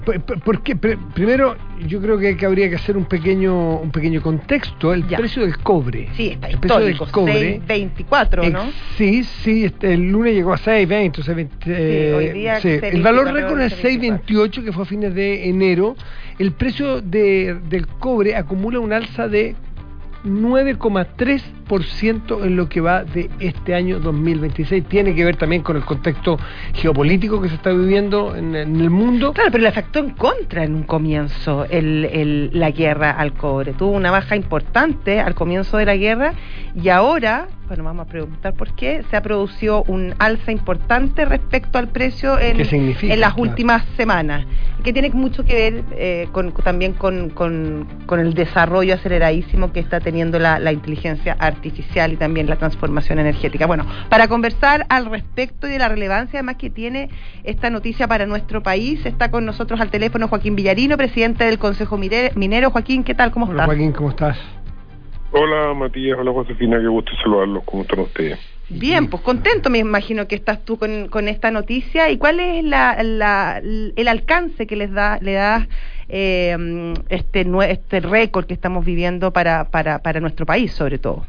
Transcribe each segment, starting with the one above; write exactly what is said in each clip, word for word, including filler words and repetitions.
Porque primero yo creo que habría que hacer un pequeño un pequeño contexto. El ya. precio del cobre. Sí, está el histórico, precio del cobre. seis veinticuatro, ¿no? Ex, sí, sí, este, el lunes llegó a seis veinte, seis veinte, sí, eh, hoy día sí. El valor récord es seis veintiocho, que fue a fines de enero. El precio de, del cobre acumula un alza de nueve coma tres por ciento en lo que va de este año dos mil veintiséis. Tiene que ver también con el contexto geopolítico que se está viviendo en, en el mundo. Claro, pero le afectó en contra en un comienzo el, el, la guerra al cobre. Tuvo una baja importante al comienzo de la guerra y ahora, bueno, vamos a preguntar por qué, se ha producido un alza importante respecto al precio en, ¿Qué significa? en las claro. últimas semanas, que tiene mucho que ver eh, con, también con, con, con el desarrollo aceleradísimo que está teniendo la, la inteligencia artificial y también la transformación energética. Bueno, para conversar al respecto y de la relevancia además que tiene esta noticia para nuestro país, está con nosotros al teléfono Joaquín Villarino, presidente del Consejo Minero. Joaquín, ¿qué tal? ¿Cómo Hola, estás? Joaquín, ¿cómo estás? Hola Matías, hola Josefina, qué gusto saludarlos, ¿cómo están ustedes? Bien, pues contento me imagino que estás tú con, con esta noticia. ¿Y cuál es la, la, el alcance que les da le da eh, este este récord que estamos viviendo para, para, para nuestro país sobre todo?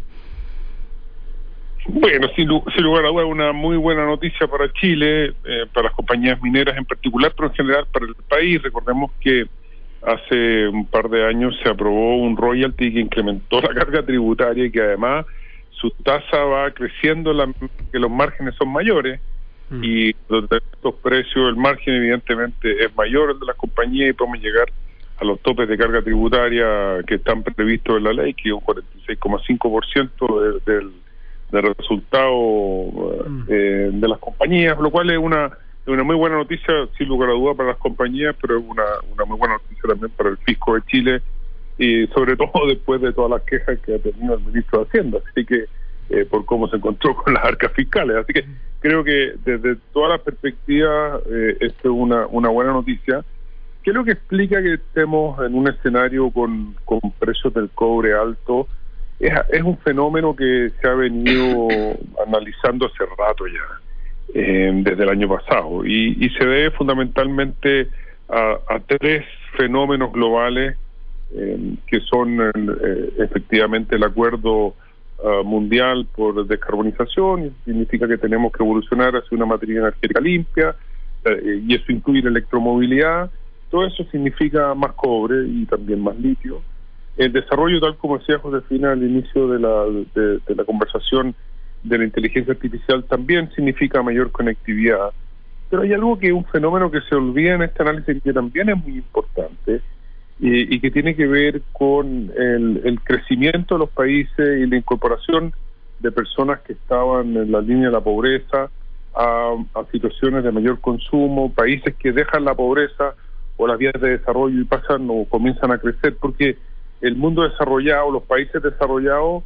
Bueno, sin, sin lugar a dudas una muy buena noticia para Chile, eh, para las compañías mineras en particular, pero en general para el país. Recordemos que hace un par de años se aprobó un royalty que incrementó la carga tributaria y que además su tasa va creciendo, la, que los márgenes son mayores mm. y de estos precios el margen evidentemente es mayor el de las compañías y podemos llegar a los topes de carga tributaria que están previstos en la ley, que es un cuarenta y seis coma cinco por ciento del, del, del resultado mm. eh, de las compañías, lo cual es una una muy buena noticia, sin lugar a duda, para las compañías, pero es una, una muy buena noticia también para el fisco de Chile, y sobre todo después de todas las quejas que ha tenido el ministro de Hacienda, así que eh, por cómo se encontró con las arcas fiscales. Así que creo que desde todas las perspectivas eh, esto es una, una buena noticia, que es lo que explica que estemos en un escenario con, con precios del cobre alto. Es, es un fenómeno que se ha venido analizando hace rato ya. Eh, desde el año pasado y, y se debe fundamentalmente a, a tres fenómenos globales eh, que son eh, efectivamente el acuerdo uh, mundial por descarbonización, y significa que tenemos que evolucionar hacia una materia energética limpia eh, y eso incluye la electromovilidad. Todo eso significa más cobre y también más litio. El desarrollo, tal como decía Josefina al inicio de la, de, de la conversación, de la inteligencia artificial también significa mayor conectividad, pero hay algo que es un fenómeno que se olvida en este análisis que también es muy importante y, y que tiene que ver con el, el crecimiento de los países y la incorporación de personas que estaban en la línea de la pobreza a, a situaciones de mayor consumo, países que dejan la pobreza o las vías de desarrollo y pasan o comienzan a crecer, porque el mundo desarrollado, los países desarrollados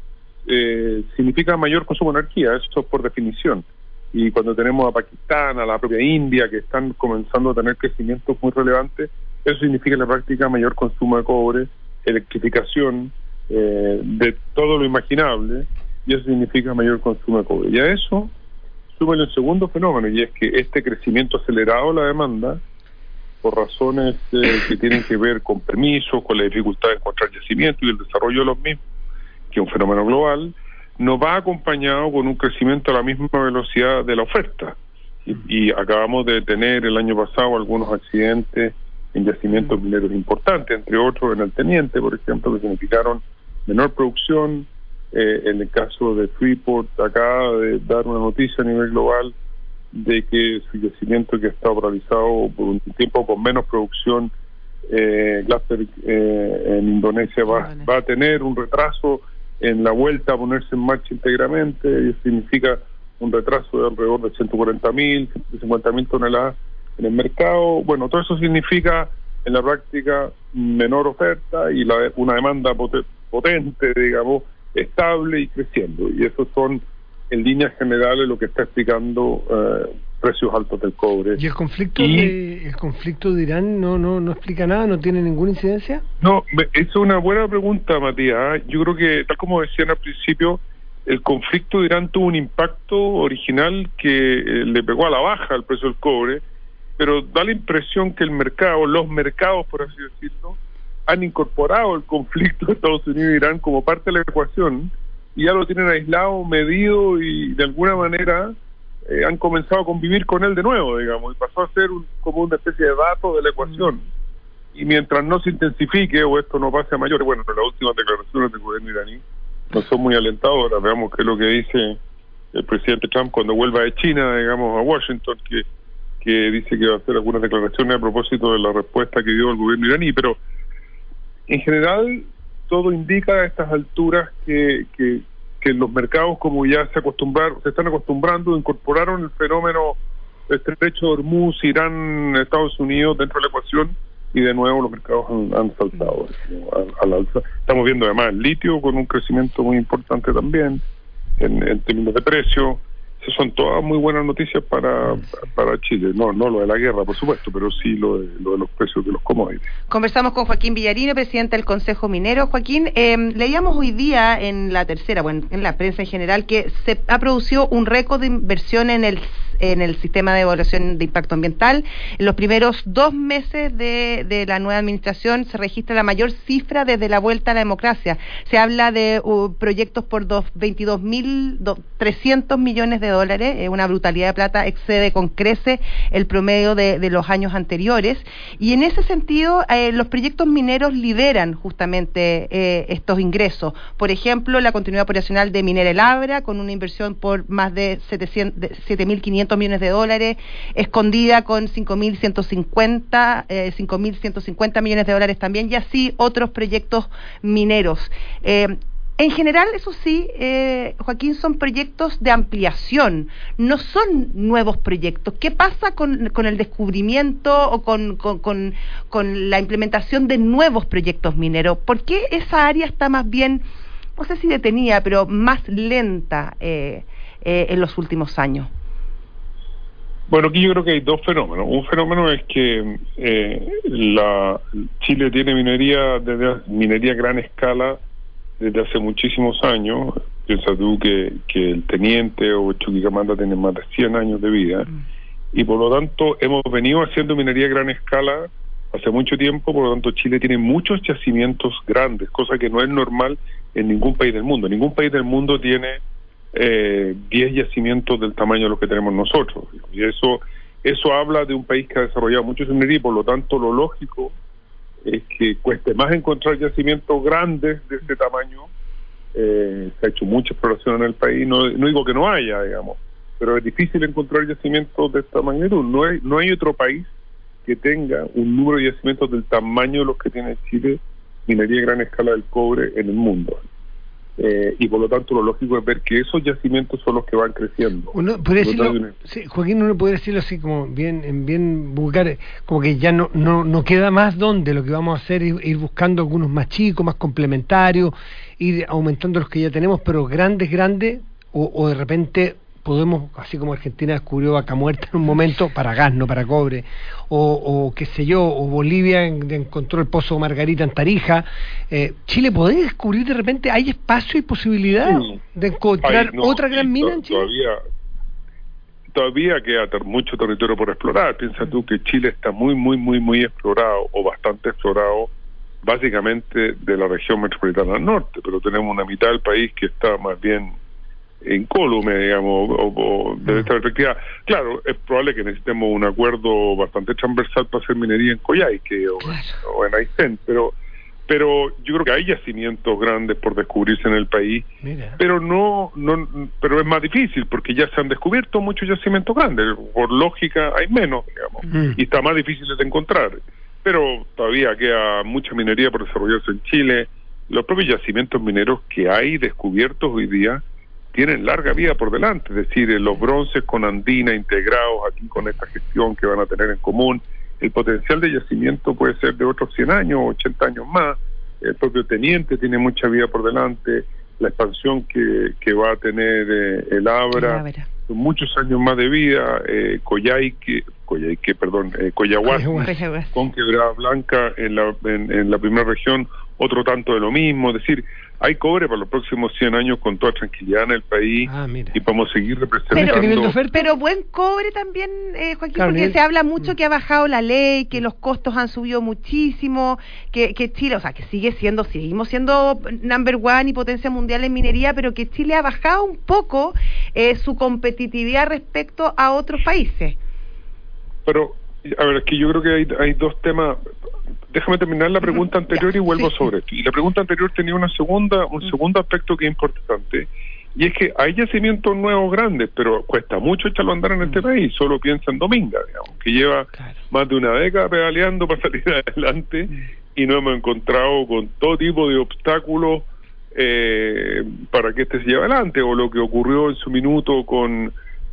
Eh, significa mayor consumo de energía, eso es por definición, y cuando tenemos a Pakistán, a la propia India, que están comenzando a tener crecimientos muy relevantes, eso significa en la práctica mayor consumo de cobre, electrificación eh, de todo lo imaginable, y eso significa mayor consumo de cobre. Y a eso súmale el segundo fenómeno, y es que este crecimiento acelerado de la demanda, por razones eh, que tienen que ver con permisos, con la dificultad de encontrar yacimientos y el desarrollo de los mismos, que es un fenómeno global, no va acompañado con un crecimiento a la misma velocidad de la oferta. Y, y acabamos de tener el año pasado algunos accidentes en yacimientos mineros importantes, entre otros en el Teniente, por ejemplo, que significaron menor producción. Eh, en el caso de Freeport, acaba de dar una noticia a nivel global de que su yacimiento, que ha estado paralizado por un tiempo con menos producción, eh, Glaster eh, en Indonesia va, va a tener un retraso en la vuelta a ponerse en marcha íntegramente, y eso significa un retraso de alrededor de ciento cuarenta mil, ciento cincuenta mil toneladas en el mercado. Bueno, todo eso significa en la práctica menor oferta y la, una demanda potente, digamos, estable y creciendo, y esos son en líneas generales lo que está explicando eh, precios altos del cobre. ¿Y el conflicto y, de el conflicto de Irán no no no explica nada, no tiene ninguna incidencia? No, es una buena pregunta, Matías. Yo creo que, tal como decían al principio, el conflicto de Irán tuvo un impacto original que eh, le pegó a la baja el precio del cobre, pero da la impresión que el mercado, los mercados, por así decirlo, han incorporado el conflicto de Estados Unidos e Irán como parte de la ecuación y ya lo tienen aislado, medido y de alguna manera eh, han comenzado a convivir con él de nuevo, digamos, y pasó a ser un, como una especie de dato de la ecuación. Y mientras no se intensifique o esto no pase a mayores, bueno, las últimas declaraciones del gobierno iraní no son muy alentadoras. Veamos qué es lo que dice el presidente Trump cuando vuelva de China, digamos, a Washington, que, que dice que va a hacer algunas declaraciones a propósito de la respuesta que dio el gobierno iraní, pero en general todo indica a estas alturas que, que, que los mercados, como ya se acostumbraron, se están acostumbrando, incorporaron el fenómeno del estrecho de Hormuz, Irán, Estados Unidos dentro de la ecuación, y de nuevo los mercados han, han saltado al alza. Estamos viendo además el litio con un crecimiento muy importante también en, en términos de precio. Esas son todas muy buenas noticias para, para Chile. No no lo de la guerra, por supuesto, pero sí lo de, lo de los precios de los commodities. Conversamos con Joaquín Villarino, presidente del Consejo Minero. Joaquín, eh, leíamos hoy día en la tercera, bueno, en la prensa en general, que se ha producido un récord de inversión en el en el sistema de evaluación de impacto ambiental. En los primeros dos meses de, de la nueva administración se registra la mayor cifra desde la vuelta a la democracia. Se habla de uh, proyectos por veintidós mil trescientos millones de dólares, eh, una brutalidad de plata, excede con crece el promedio de, de los años anteriores. Y en ese sentido, eh, los proyectos mineros lideran justamente eh, estos ingresos. Por ejemplo, la continuidad operacional de Minera El Abra, con una inversión por más de siete mil quinientos millones de dólares, Escondida con cinco mil ciento cincuenta millones de dólares también, y así otros proyectos mineros. Eh, En general, eso sí, eh, Joaquín, son proyectos de ampliación, no son nuevos proyectos. ¿Qué pasa con, con el descubrimiento o con, con, con, con la implementación de nuevos proyectos mineros? ¿Por qué esa área está más bien, no sé si detenida, pero más lenta eh, eh, en los últimos años? Bueno, aquí yo creo que hay dos fenómenos. Un fenómeno es que eh, la Chile tiene minería, desde minería a gran escala, desde hace muchísimos años. Piensa tú que, que el teniente o Chuquicamata tienen más de cien años de vida, mm. y por lo tanto hemos venido haciendo minería a gran escala hace mucho tiempo. Por lo tanto Chile tiene muchos yacimientos grandes, cosa que no es normal en ningún país del mundo. Ningún país del mundo tiene eh, diez yacimientos del tamaño de los que tenemos nosotros, y eso eso habla de un país que ha desarrollado mucho minería, y por lo tanto lo lógico es que cueste más encontrar yacimientos grandes de este tamaño. Eh, se ha hecho mucha exploración en el país, no, no digo que no haya, digamos, pero es difícil encontrar yacimientos de esta magnitud. No hay, no hay otro país que tenga un número de yacimientos del tamaño de los que tiene Chile, minería a gran escala del cobre en el mundo. Eh, y por lo tanto lo lógico es ver que esos yacimientos son los que van creciendo. Uno podría decirlo, sí, Joaquín, uno puede decirlo así como bien, en bien vulgar, como que ya no, no, no queda más donde, lo que vamos a hacer es ir buscando algunos más chicos, más complementarios, ir aumentando los que ya tenemos, pero grandes, grandes, o, o de repente podemos, así como Argentina descubrió Vaca Muerta en un momento, para gas, no para cobre, o, o qué sé yo, o Bolivia en, encontró el pozo Margarita en Tarija. eh, Chile podría descubrir de repente, ¿hay espacio y posibilidad sí. de encontrar Ay, no, otra gran mina to- en Chile? Todavía, todavía queda ter- mucho territorio por explorar. Piensa tú que Chile está muy, muy, muy, muy explorado, o bastante explorado, básicamente de la región metropolitana del norte, pero tenemos una mitad del país que está más bien incólume, digamos, o, o desde esta perspectiva. Claro, es probable que necesitemos un acuerdo bastante transversal para hacer minería en Coyhaique o, claro. o en Aysén, pero pero yo creo que hay yacimientos grandes por descubrirse en el país. Mira. pero no no pero es más difícil porque ya se han descubierto muchos yacimientos grandes, por lógica hay menos, digamos, mm. y está más difícil de encontrar, pero todavía queda mucha minería por desarrollarse en Chile. Los propios yacimientos mineros que hay descubiertos hoy día tienen larga vida por delante, es decir, los bronces con Andina integrados aquí con esta gestión que van a tener en común, el potencial de yacimiento puede ser de otros cien años, ochenta años más. El propio teniente tiene mucha vida por delante, la expansión que, que va a tener eh, el Abra, son muchos años más de vida. eh, Coyhaique, Coyhaique, perdón, eh, Coyahuasi, con Quebrada Blanca en la, en, en la primera región, otro tanto de lo mismo. Es decir, hay cobre para los próximos cien años con toda tranquilidad en el país ah, y podemos seguir representando. Pero, pero buen cobre también, eh, Joaquín, claro, porque se habla mucho que ha bajado la ley, que los costos han subido muchísimo, que, que Chile, o sea, que sigue siendo, seguimos siendo number one y potencia mundial en minería, pero que Chile ha bajado un poco eh, su competitividad respecto a otros países. Pero, a ver, es que yo creo que hay, hay dos temas. Déjame terminar la pregunta anterior ya, y vuelvo sí. sobre esto. Y la pregunta anterior tenía una segunda, un segundo aspecto que es importante, y es que hay yacimientos nuevos grandes, pero cuesta mucho echarlo a andar en este mm. país. Solo piensa en Dominga, digamos, que lleva claro. más de una década pedaleando para salir adelante, mm. y no hemos encontrado con todo tipo de obstáculos eh, para que este se lleve adelante, o lo que ocurrió en su minuto con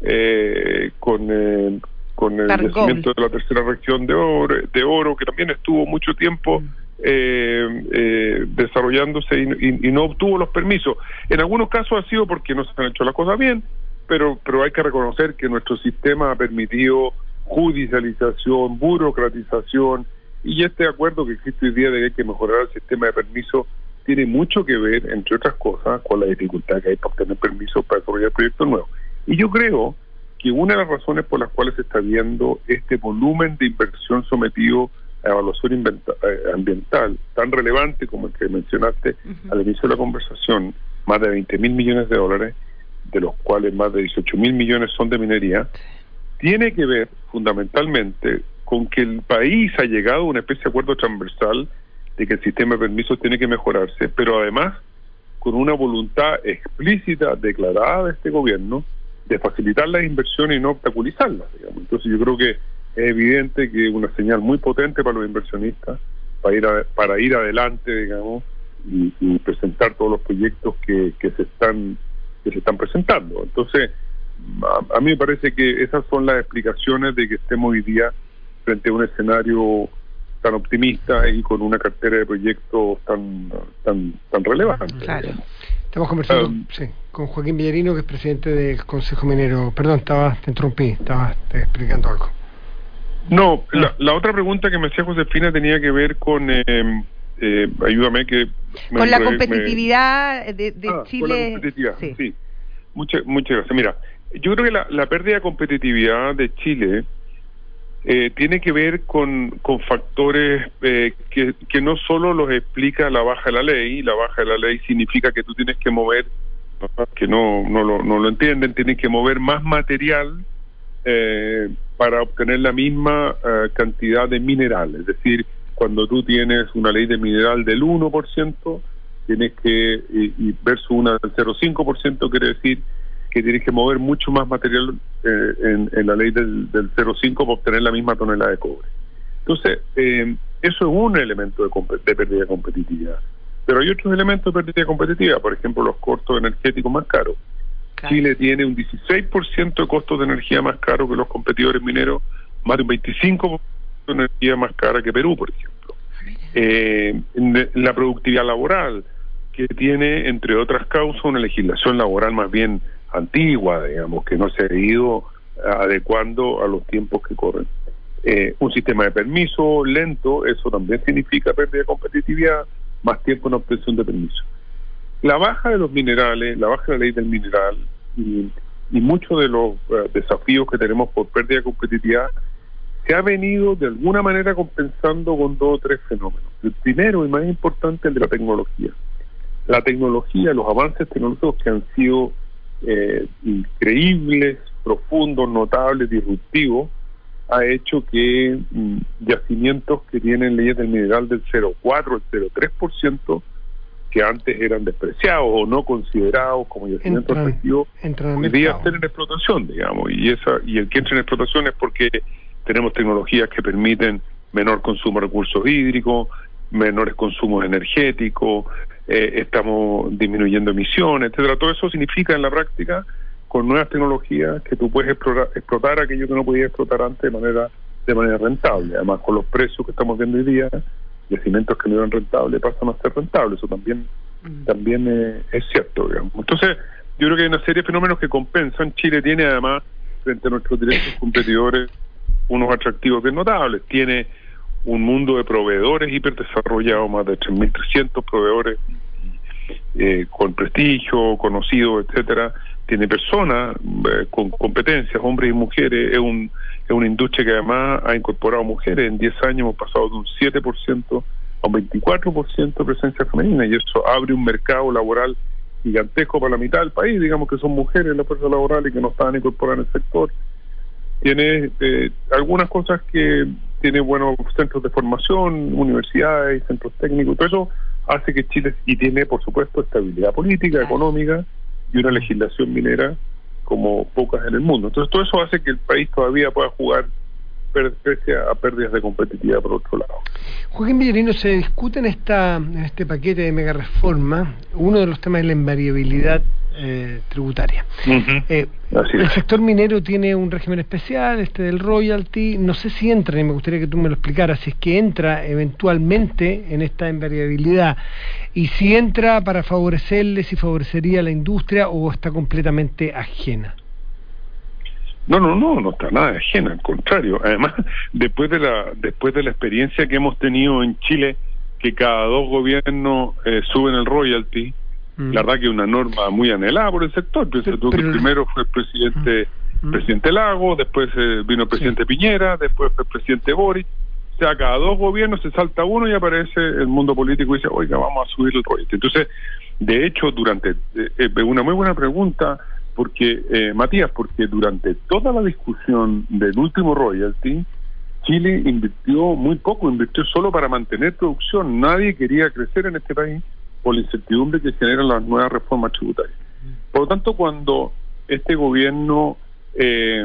eh, con eh, con el Targol. Yacimiento de la tercera región de oro, de oro, que también estuvo mucho tiempo eh, eh, desarrollándose y, y, y no obtuvo los permisos. En algunos casos ha sido porque no se han hecho las cosas bien, pero, pero hay que reconocer que nuestro sistema ha permitido judicialización, burocratización, y este acuerdo que existe hoy día de que hay que mejorar el sistema de permisos tiene mucho que ver, entre otras cosas, con la dificultad que hay para obtener permisos para desarrollar proyectos nuevos. Y yo creo que una de las razones por las cuales se está viendo este volumen de inversión sometido a evaluación ambiental tan relevante como el que mencionaste uh-huh. al inicio de la conversación, más de veinte mil millones de dólares, de los cuales más de dieciocho mil millones son de minería, tiene que ver fundamentalmente con que el país ha llegado a una especie de acuerdo transversal de que el sistema de permisos tiene que mejorarse, pero además con una voluntad explícita declarada de este gobierno de facilitar las inversiones y no obstaculizarlas, digamos. Entonces yo creo que es evidente que es una señal muy potente para los inversionistas para ir a, para ir adelante, digamos, y, y presentar todos los proyectos que, que se están que se están presentando. Entonces a, a mí me parece que esas son las explicaciones de que estemos hoy día frente a un escenario tan optimista y con una cartera de proyectos tan tan tan relevante. Claro. Estamos conversando um, sí, con Joaquín Villarino, que es presidente del Consejo Minero. Perdón, estaba, te interrumpí, estaba explicando algo. No, la, la otra pregunta que me hacía Josefina tenía que ver con, eh, eh, ayúdame que... Me, con la competitividad me... de, de ah, Chile. Con la competitividad, sí. sí. Muchas, muchas gracias. Mira, yo creo que la, la pérdida de competitividad de Chile eh, tiene que ver con, con factores eh, que, que no solo los explica la baja de la ley. La baja de la ley significa que tú tienes que mover, que no, no, lo, no lo entienden, tienes que mover más material eh, para obtener la misma uh, cantidad de mineral. Es decir, cuando tú tienes una ley de mineral del uno por ciento, tienes que, y, y versus una del cero coma cinco por ciento, quiere decir que tienes que mover mucho más material eh, en, en la ley del, del cero coma cinco para obtener la misma tonelada de cobre. Entonces, eh, eso es un elemento de, de pérdida de competitividad. Pero hay otros elementos de pérdida de competitividad, por ejemplo, los costos energéticos más caros. Claro. Chile tiene un dieciséis por ciento de costos de energía más caro que los competidores mineros, más de un veinticinco por ciento de energía más cara que Perú, por ejemplo. Eh, en la productividad laboral, que tiene, entre otras causas, una legislación laboral más bien antigua, digamos, que no se ha ido adecuando a los tiempos que corren. Eh, un sistema de permiso lento, eso también significa pérdida de competitividad, más tiempo en obtención de permiso. La baja de los minerales, la baja de la ley del mineral y, y muchos de los uh, desafíos que tenemos por pérdida de competitividad se ha venido de alguna manera compensando con dos o tres fenómenos. El primero y más importante, el de la tecnología. La tecnología, los avances tecnológicos que han sido eh, increíbles, profundos, notables, disruptivos, ha hecho que mm, yacimientos que tienen leyes del mineral del cero coma cuatro, el cero coma tres por ciento, que antes eran despreciados o no considerados como yacimientos efectivos, hoy día están en explotación, digamos, y esa y el que entra en explotación es porque tenemos tecnologías que permiten menor consumo de recursos hídricos, menores consumos energéticos, eh, estamos disminuyendo emisiones, etcétera. Todo eso significa en la práctica, con nuevas tecnologías, que tú puedes explotar, explotar aquello que no podías explotar antes de manera de manera rentable. Además, con los precios que estamos viendo hoy día, yacimientos que no eran rentables pasan a ser rentables. Eso también mm. también eh, es cierto, digamos. Entonces, yo creo que hay una serie de fenómenos que compensan. Chile tiene, además, frente a nuestros directos competidores, unos atractivos bien notables. Tiene un mundo de proveedores hiperdesarrollados, más de tres mil trescientos proveedores eh, con prestigio, conocido, etcétera, tiene personas eh, con competencias, hombres y mujeres, es un es una industria que además ha incorporado mujeres. En diez años hemos pasado de un siete por ciento a un veinticuatro por ciento de presencia femenina, y eso abre un mercado laboral gigantesco para la mitad del país, digamos que son mujeres la fuerza laboral y que no estaban incorporadas en el sector. Tiene eh, algunas cosas que tiene buenos centros de formación, universidades, centros técnicos, todo eso hace que Chile, y tiene por supuesto estabilidad política, económica y una legislación minera como pocas en el mundo. Entonces todo eso hace que el país todavía pueda jugar pese a pérdidas de competitividad por otro lado. Joaquín Villarino, se discute en esta en este paquete de mega reforma, uno de los temas es la invariabilidad eh, tributaria. Uh-huh. eh, el es. sector minero tiene un régimen especial, este del royalty, no sé si entra, y me gustaría que tú me lo explicaras, si es que entra eventualmente en esta invariabilidad, y si entra para favorecerle, si favorecería a la industria o está completamente ajena. No, no, no, no está nada ajena, al contrario. Además, después de la después de la experiencia que hemos tenido en Chile, que cada dos gobiernos eh, suben el royalty, mm. la verdad que es una norma muy anhelada por el sector. Pero, pero, que primero fue el presidente mm. presidente Lago, después eh, vino el presidente sí. Piñera, después fue el presidente Boric. O sea, cada dos gobiernos se salta uno y aparece el mundo político y dice, oiga, vamos a subir el royalty. Entonces, de hecho, durante eh, eh, una muy buena pregunta, porque eh, Matías, porque durante toda la discusión del último royalty, Chile invirtió muy poco, invirtió solo para mantener producción. Nadie quería crecer en este país por la incertidumbre que generan las nuevas reformas tributarias. Por lo tanto, cuando este gobierno eh,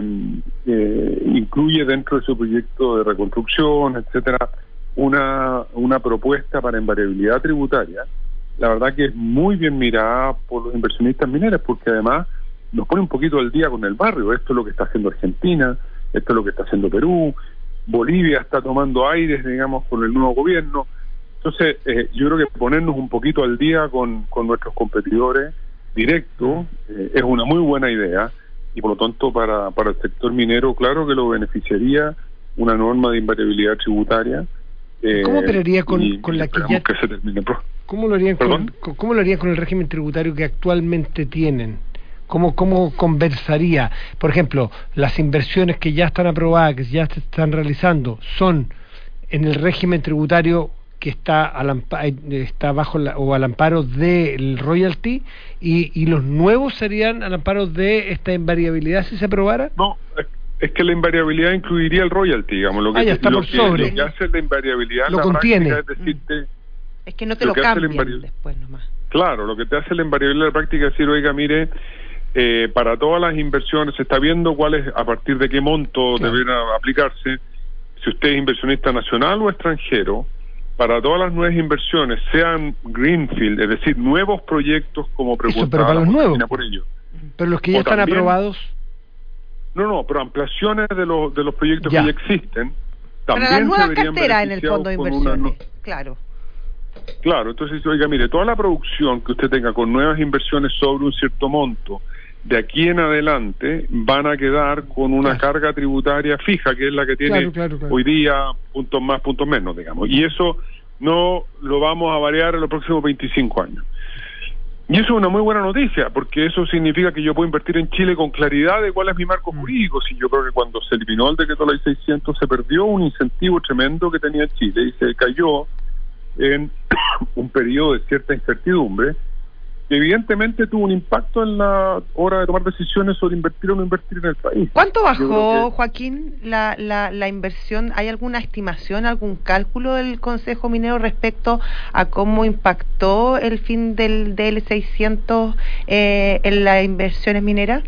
eh, incluye dentro de su proyecto de reconstrucción, etcétera, una, una propuesta para invariabilidad tributaria, la verdad que es muy bien mirada por los inversionistas mineros, porque además nos pone un poquito al día con el barrio. Esto es lo que está haciendo Argentina, esto es lo que está haciendo Perú, Bolivia está tomando aires, digamos, con el nuevo gobierno. Entonces, eh, yo creo que ponernos un poquito al día con, con nuestros competidores directos eh, es una muy buena idea, y por lo tanto para, para el sector minero, claro que lo beneficiaría una norma de invariabilidad tributaria. Eh, ¿Cómo operaría con, y, con la que ya... que se termine pro. ¿Cómo lo harían con, ¿Cómo lo harían con el régimen tributario que actualmente tienen? ¿Cómo, ¿Cómo conversaría? Por ejemplo, las inversiones que ya están aprobadas, que ya se están realizando, son en el régimen tributario que está al, está bajo la, o al amparo del royalty, y, y los nuevos serían al amparo de esta invariabilidad si se aprobara. No, es que la invariabilidad incluiría el royalty, digamos. Lo que, ah, ya está lo por que, sobre. Lo que hace la invariabilidad lo la contiene. Práctica es decirte... Mm. Es que no te lo, lo cambian después nomás. Claro, lo que te hace la invariabilidad en la práctica es decir, oiga, mire, eh, para todas las inversiones se está viendo cuál es, a partir de qué monto claro. deben aplicarse, si usted es inversionista nacional o extranjero, para todas las nuevas inversiones, sean greenfield, es decir, nuevos proyectos como preguntaba. Eso, pero para los nuevos. Por ello. Pero los que ya o están también, aprobados. No, no, pero ampliaciones de los de los proyectos ya. que ya existen. También para la nueva cartera en el fondo de inversiones, una, claro. Claro, entonces, oiga, mire, toda la producción que usted tenga con nuevas inversiones sobre un cierto monto, de aquí en adelante van a quedar con una claro. carga tributaria fija, que es la que tiene claro, claro, claro. hoy día, puntos más, puntos menos, digamos. Y eso no lo vamos a variar en los próximos veinticinco años. Y eso es una muy buena noticia, porque eso significa que yo puedo invertir en Chile con claridad de cuál es mi marco jurídico. Si yo creo que cuando se eliminó el decreto ley seiscientos se perdió un incentivo tremendo que tenía Chile y se cayó en un periodo de cierta incertidumbre, que evidentemente tuvo un impacto en la hora de tomar decisiones sobre invertir o no invertir en el país. ¿Cuánto bajó, que... Joaquín, la, la, la inversión? ¿Hay alguna estimación, algún cálculo del Consejo Minero respecto a cómo impactó el fin del D L seiscientos eh, en las inversiones mineras?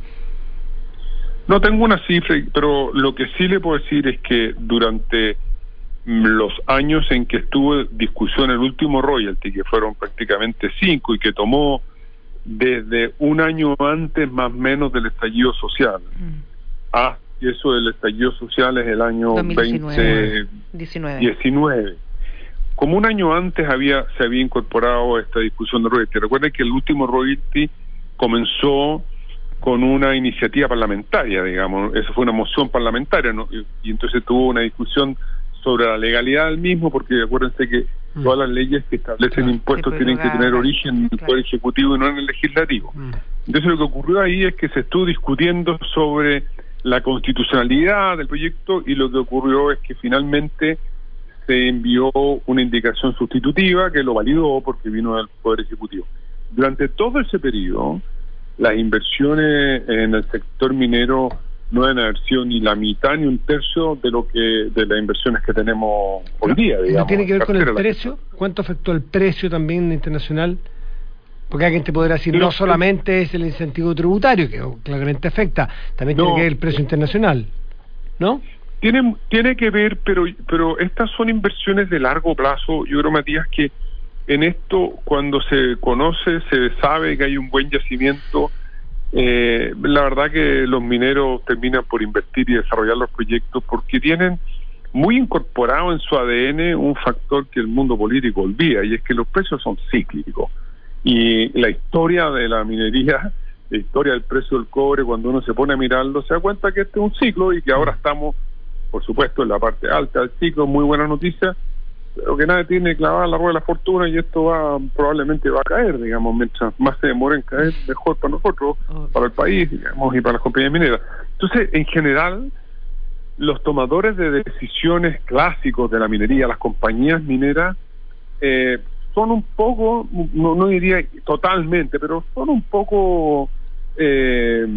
No tengo una cifra, pero lo que sí le puedo decir es que durante los años en que estuvo discusión el último royalty, que fueron prácticamente cinco y que tomó desde un año antes más o menos del estallido social, mm. ah, y eso del estallido social es el año veinte diecinueve. Como un año antes había se había incorporado esta discusión de royalty. Recuerden que el último royalty comenzó con una iniciativa parlamentaria, digamos, eso fue una moción parlamentaria, ¿no? y, y entonces tuvo una discusión sobre la legalidad del mismo, porque acuérdense que Mm. Todas las leyes que establecen claro. impuestos sí, tienen que tener origen en el claro. Poder Ejecutivo y no en el Legislativo. Mm. Entonces lo que ocurrió ahí es que se estuvo discutiendo sobre la constitucionalidad del proyecto y lo que ocurrió es que finalmente se envió una indicación sustitutiva que lo validó porque vino del Poder Ejecutivo. Durante todo ese periodo, las inversiones en el sector minero no deben haber sido ni la mitad ni un tercio de lo que de las inversiones que tenemos hoy día. Digamos, ¿no tiene que ver con el precio? ¿Cuánto afectó el precio también internacional? Porque alguien te podrá decir, no, no solamente es el incentivo tributario, que claramente afecta, también no, tiene que ver el precio internacional, ¿no? Tiene, tiene que ver, pero pero estas son inversiones de largo plazo. Yo creo, Matías, que en esto, cuando se conoce, se sabe que hay un buen yacimiento, eh, la verdad que los mineros terminan por invertir y desarrollar los proyectos porque tienen muy incorporado en su A D N un factor que el mundo político olvida, y es que los precios son cíclicos. Y la historia de la minería, la historia del precio del cobre, cuando uno se pone a mirarlo, se da cuenta que este es un ciclo y que ahora estamos, por supuesto, en la parte alta del ciclo, muy buena noticia, pero que nadie tiene clavada la rueda de la fortuna y esto va probablemente va a caer, digamos, mientras más se demore en caer, mejor para nosotros, para el país, digamos, y para las compañías mineras. Entonces, en general, los tomadores de decisiones clásicos de la minería, las compañías mineras, eh, son un poco, no, no diría totalmente, pero son un poco eh,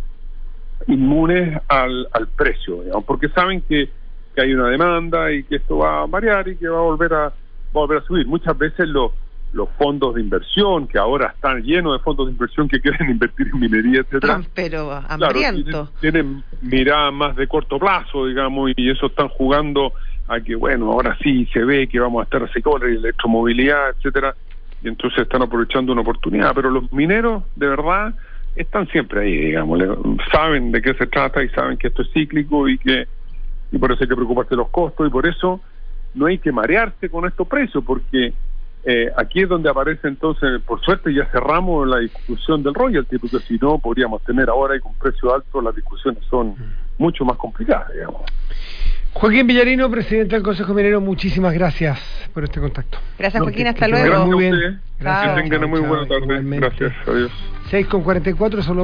inmunes al, al precio, digamos, porque saben que, que hay una demanda y que esto va a variar y que va a volver a, va a, volver a subir. Muchas veces los los fondos de inversión, que ahora están llenos de fondos de inversión que quieren invertir en minería, etcétera, pero hambriento. Claro, tienen, tienen mirada más de corto plazo, digamos, y eso están jugando a que, bueno, ahora sí se ve que vamos a estar así con la electromovilidad, etcétera, y entonces están aprovechando una oportunidad. Pero los mineros, de verdad, están siempre ahí, digamos, saben de qué se trata y saben que esto es cíclico y que y por eso hay que preocuparse de los costos, y por eso no hay que marearse con estos precios, porque eh, aquí es donde aparece entonces, por suerte ya cerramos la discusión del royalty, porque si no podríamos tener ahora y con precio alto las discusiones son mucho más complicadas, digamos. Joaquín Villarino, presidente del Consejo Minero, muchísimas gracias por este contacto. Gracias, Joaquín, hasta luego. Muy bien. Gracias. Que tengan muy buena tarde. Gracias, adiós. seis con cuarenta y cuatro, solo